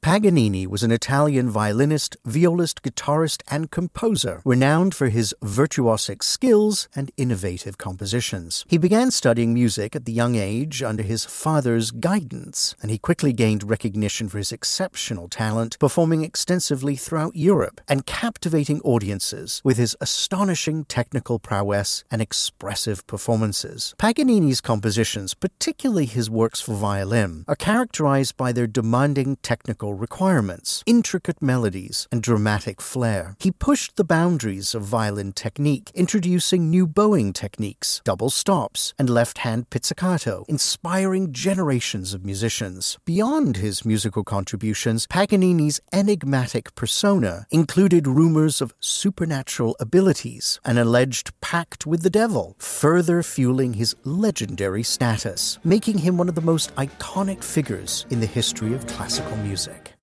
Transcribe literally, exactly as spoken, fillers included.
Paganini was an Italian violinist, violist, guitarist, and composer, renowned for his virtuosic skills and innovative compositions. He began studying music at the young age under his father's guidance, and he quickly gained recognition for his exceptional talent, performing extensively throughout Europe and captivating audiences with his astonishing technical prowess and expressive performances. Paganini's compositions, particularly his works for violin, are characterized by their demanding technical requirements, intricate melodies, and dramatic flair. He pushed the boundaries of violin technique, introducing new bowing techniques, double stops, and left-hand pizzicato, inspiring generations of musicians. Beyond his musical contributions, Paganini's enigmatic persona included rumors of supernatural abilities, an alleged pact with the devil, further fueling his legendary status, making him one of the most iconic figures in the history of classical music.